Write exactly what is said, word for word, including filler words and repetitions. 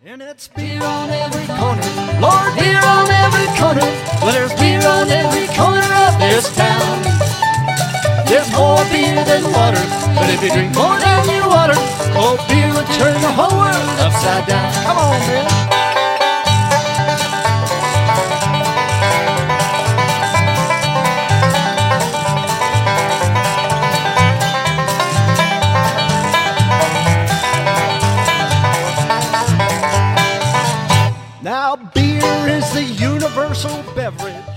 And it's beer on every corner, Lord, beer on every corner. Well, there's beer on every corner of this town. There's more beer than water, but if you drink more than you water, oh, beer will turn the whole world upside down. Come on, beer. Now beer is the universal beverage